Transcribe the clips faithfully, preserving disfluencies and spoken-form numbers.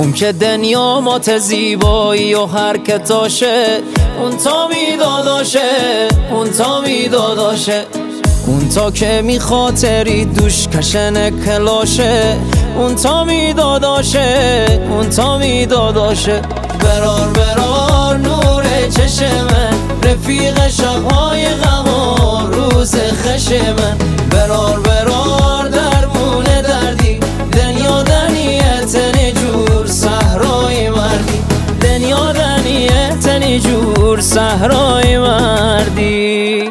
اون که دنیا مات زیبایی و حرکتاشه، اون تا میداداشه، اون تا میداداشه، اون تا که میخاطری دوش کشن کلاشه، اون تا میداداشه، اون تا میداداشه. برار برار نور چشم من، رفیق شبهای غم و روز خش من. برار برار درمون دردی، دنیا دنیه تنی جور صحرای مردی، دنیا دنیه تنی جور صحرای مردی.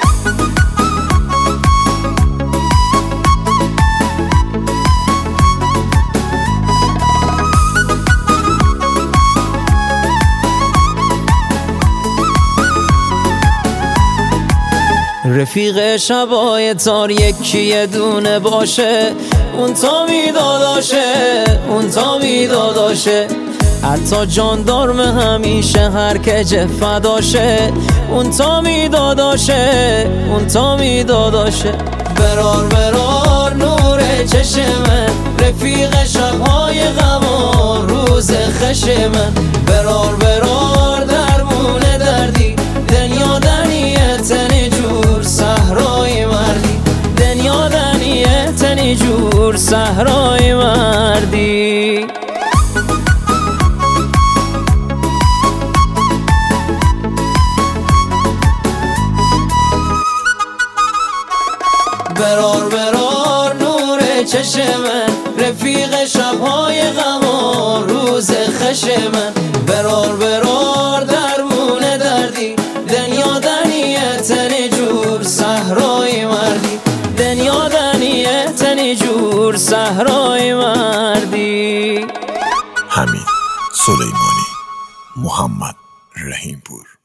رفیق شبای تار یکی یه دونه باشه، اون تا میداداشه، اون تا میداداشه. حتی جاندارم همیشه هر که فداشه، اون تا میداداشه، اون تا میداداشه. برار برار نور چشم من، رفیق شبهای غم و روز خش من. برار برار درمون دردی، دنیا دنیه تنی جور صحرای مردی، دنیا دنیه تنی جور صحرای مردی. برار برار نور چشم من، رفیق شبهای غم و روز خش من. برار برار درمون دردی، دنیا دنیه تنی جور صحرای مردی، دنیا دنیه تنی جور صحرای مردی. حمید سلیمانی، محمد رحیم پور.